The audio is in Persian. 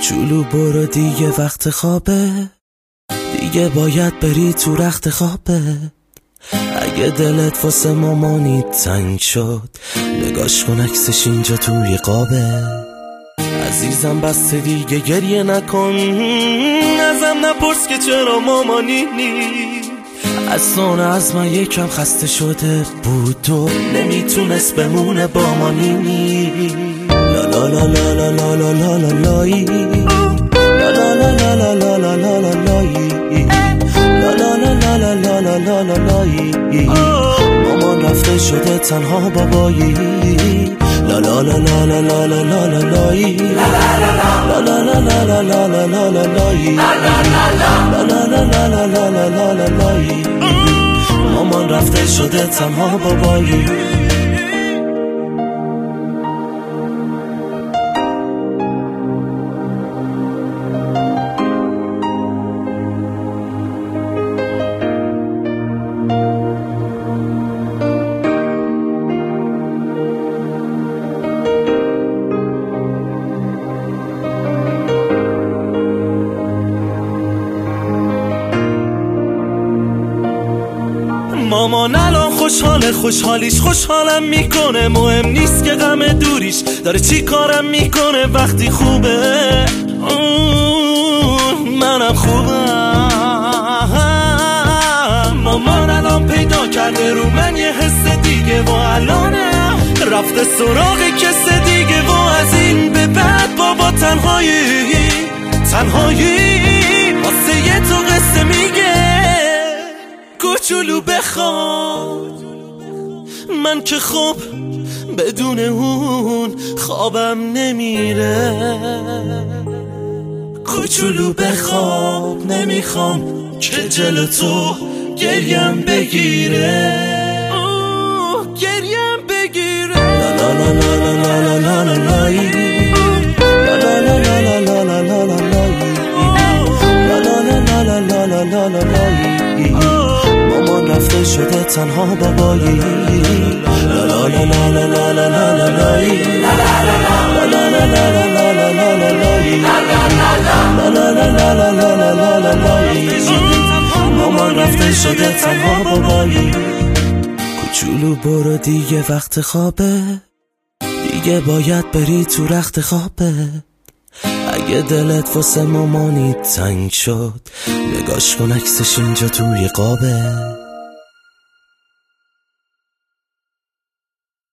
کوچولو برو دیگه وقت خوابه، دیگه باید بری تو رخت خوابه. اگه دلت واسه مامانی تنگ شد، نگاش کن عکسش اینجا توی قابه. عزیزم بسته دیگه گریه نکن، ازم نپرس که چرا مامانی نی. اصلا از من یکم خسته شده بود و نمیتونست بمونه با مانینی. لا لا لا لا لا لا لا لا لا لای لا لا لا لا لا لا لا لا لا لای لا لا لا لا لا لا لا لا لا لای. مامان رفته شده تنها بابایی. لا لا لا لا لا لا لا لا لا لای لا لا لا لا لا لا لا لا لا لای لا لا لا لا لا لا لا لا لای. مامان رفته شده تنها بابایی. مامان الان خوشحالیش خوشحالم میکنه. مهم نیست که غم دوریش داره چی کارم میکنه. وقتی خوبه منم خوبم. مامان الان پیدا کرده رو من یه حس دیگه و الانه رفته سراغ کس دیگه. و از این به بعد بابا تنهایی واسه یه تو قصه میگه. کوچولو بخواب، من که خب بدون اون خوابم نمیره. کوچولو بخواب، نمیخوام که جلو تو گریم بگیره. گریم بگیره. لا لا لا لا لا لا لا لا لای لا لا لا لا لا لا لا لا لای لا لا لا لا لا لا لا لا لای. مامان رفته شده تنها بابایی. لا لا لا لا لا لا لا لا لا لای لا لا لا لا لا لا لا لا لا لای لا لا لا لا لا لا لا لای. مامان رفته شده تنها بابایی. کوچولو برو دیگه وقت خوابه، دیگه باید بری تو رخت خوابه. اگه دلت واسه مامانی تنگ شد، نگاش کن عکسش اینجا توی قابه.